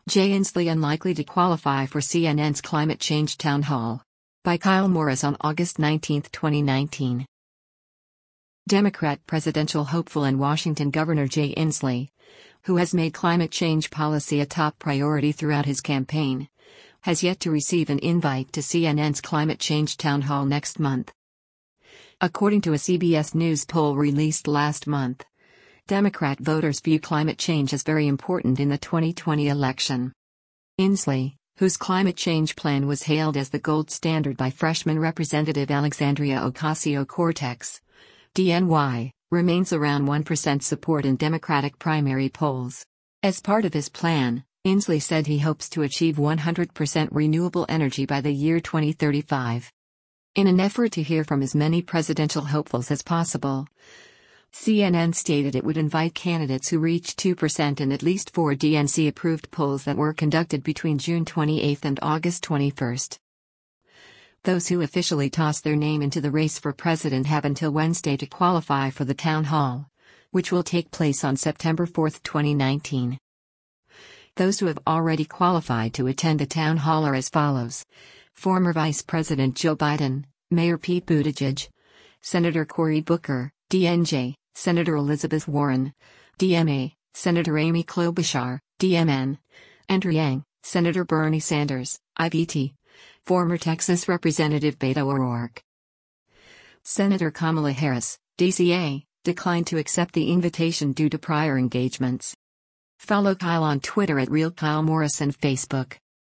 Jay Inslee unlikely to qualify for CNN's Climate Change Town Hall. By Kyle Morris on August 19, 2019. Democrat presidential hopeful and Washington Governor Jay Inslee, who has made climate change policy a top priority throughout his campaign, has yet to receive an invite to CNN's Climate Change Town Hall next month. According to a CBS News poll released last month, Democrat voters view climate change as very important in the 2020 election. Inslee, whose climate change plan was hailed as the gold standard by freshman Representative Alexandria Ocasio-Cortez, DNY, remains around 1% support in Democratic primary polls. As part of his plan, Inslee said he hopes to achieve 100% renewable energy by the year 2035. In an effort to hear from as many presidential hopefuls as possible, CNN stated it would invite candidates who reached 2% in at least 4 DNC-approved polls that were conducted between June 28 and August 21. Those who officially tossed their name into the race for president have until Wednesday to qualify for the town hall, which will take place on September 4, 2019. Those who have already qualified to attend the town hall are as follows: former Vice President Joe Biden, Mayor Pete Buttigieg, Senator Cory Booker, DNJ, Senator Elizabeth Warren, DMA, Senator Amy Klobuchar, DMN, Andrew Yang, Senator Bernie Sanders, IBT, former Texas Representative Beto O'Rourke. Senator Kamala Harris, DCA, declined to accept the invitation due to prior engagements. Follow Kyle on Twitter @RealKyleMorris and Facebook.